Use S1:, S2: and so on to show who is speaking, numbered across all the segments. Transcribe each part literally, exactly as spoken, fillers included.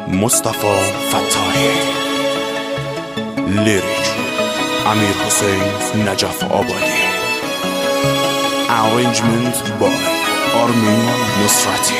S1: مصطفی فتاحی. لیریک امیر حسین نجف آبادی. Arrangement by آرمین نصرتی.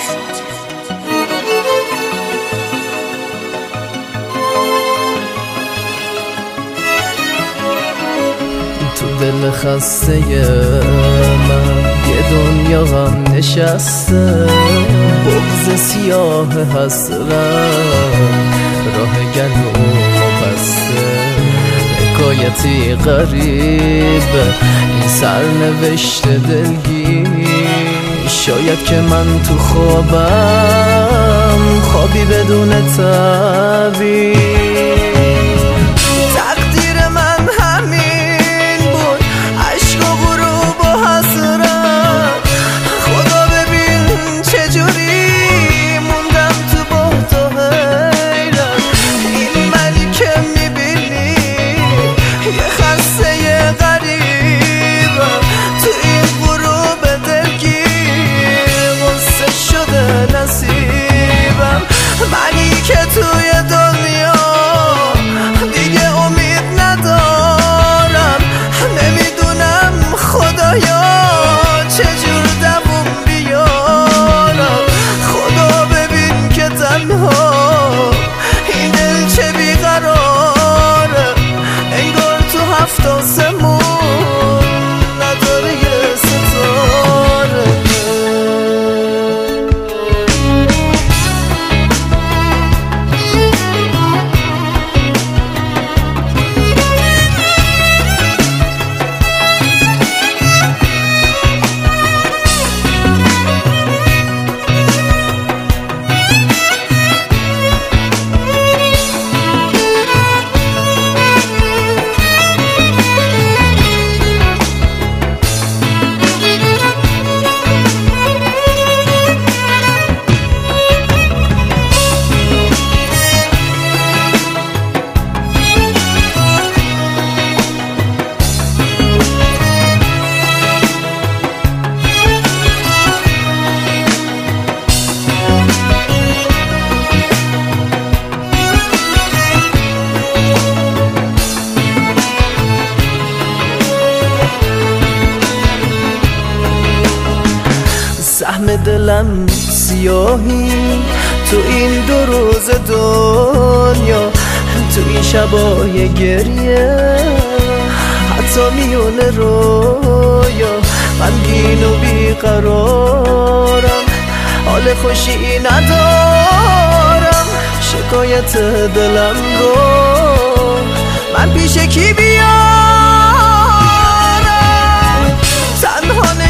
S2: تو دل خسته من یه دنیا غم نشسته، بغض سیاه حسرت راه گلومو بسته. حکایتی غریب این سرنوشت دلگیر، شاید که من تو خوابم خوابی بدون تعبیر.
S3: منی که توی دنیا دیگه امید ندارم، نمیدونم خدایا چجور دووم بیارم. خدا ببین که تنها این دل چه بیقراره، انگار تو هفت آسمون نداره یه ستاره.
S2: سهم دلم سیاهی تو این دو روز دنیا، تو این شبای گریه، حتی میون رویا غمگین و بیقرارم، حال خوشی ندارم. شکایت دلم رو من پیش کی بیارم؟ تنها